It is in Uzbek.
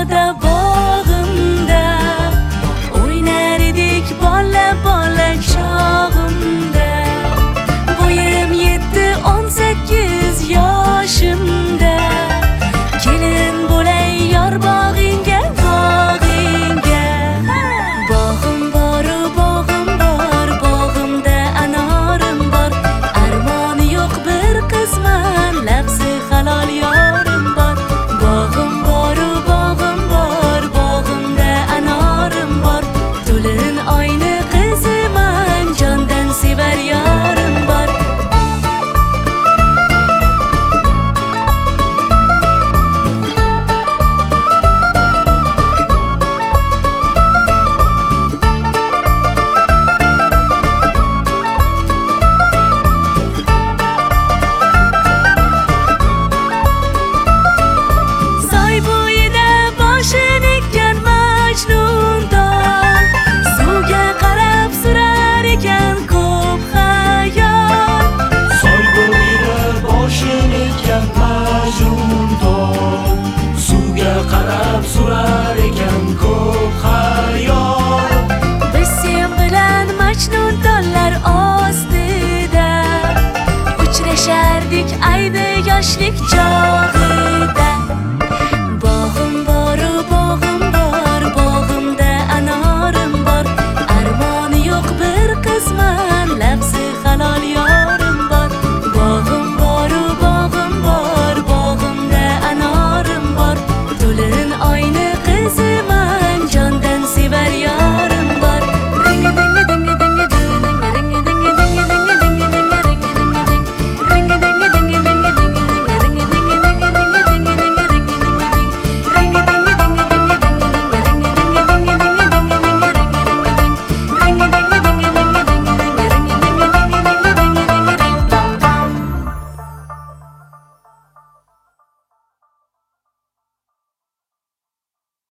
Sevda bog'imda o'ynar edik bola chog'imda. Bo'yim 7-18 yoshimda. Kelin bo'lay yor bog'ingga, bog'ingga. Bog'im bor, bog'imda anorim bor. Armoni yo'q bir qizman, labsi halol yorim bor. Bog'im bor, bog'imda anorim bor. To'lin oyni qiziman, jondan sevar yorim bor. Soy bo'yida boshini ekkan Majnundon, suvga qarab surar ekan ko'p xayol. Soy bo'yida boshini ekkan Majnundon, suvga qarab surar ekan ko'p xayol. Biz sen bilan Majnuntollar ostida uchrashardik ayni yoshlik chog'i.